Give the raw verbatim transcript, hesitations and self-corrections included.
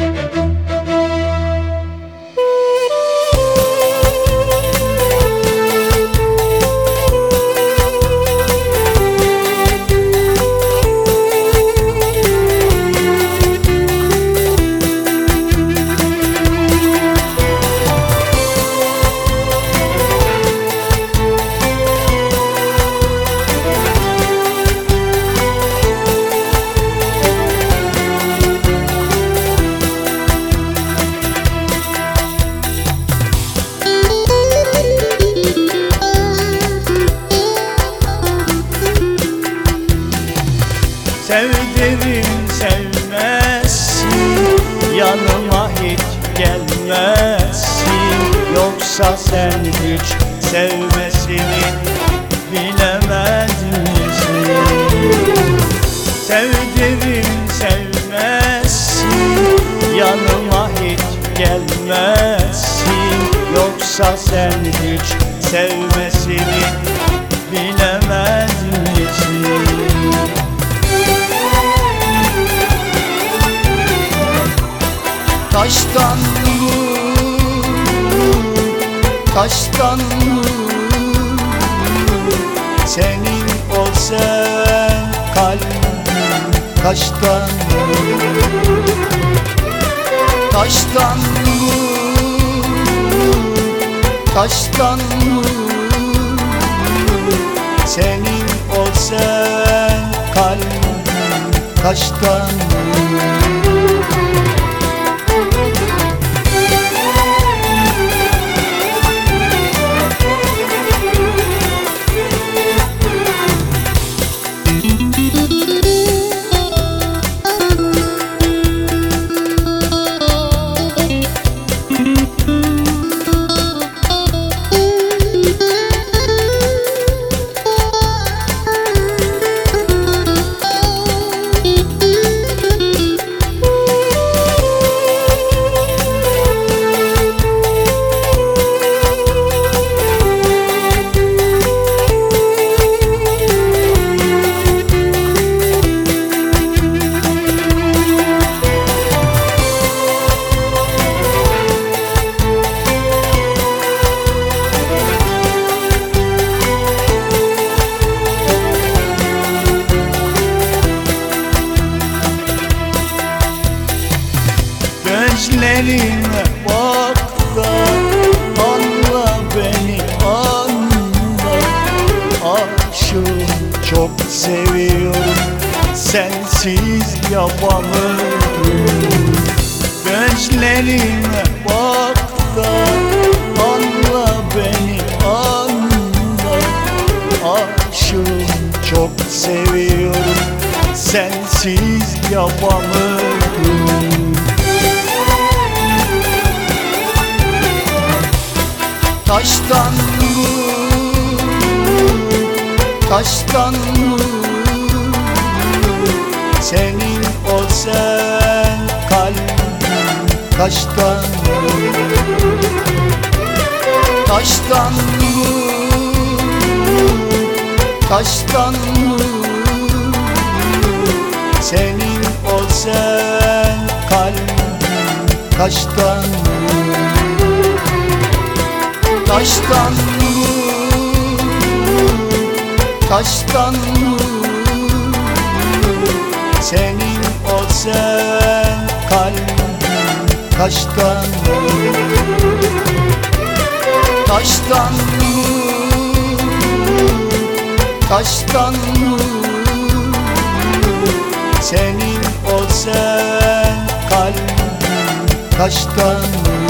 Sev derim sevmezsin, yanıma hiç gelmezsin. Yoksa sen hiç sevmesini bilemez misin? Sev derim sevmezsin, yanıma hiç gelmezsin. Yoksa sen hiç sevmesini bilemez misin? Taştan mı, taştan mı, senin o sen kalbin taştan mı? Taştan mı, taştan mı, senin o sen kalbin taştan mı? Gözlerime bak da anla beni, anla. Aşığım, çok seviyorum, sensiz yapamam. Gözlerime bak da anla beni, anla. Aşığım, çok seviyorum, sensiz yapamam. Taştan mı, taştan mı, senin o sen kalbin taştan mı? Taştan mı, taştan mı, senin o sen kalbin taştan mı? Taştan mı, taştan mı, senin o sen kalbin taştan mı? Taştan mı, taştan mı, senin o sen kalbin taştan mı?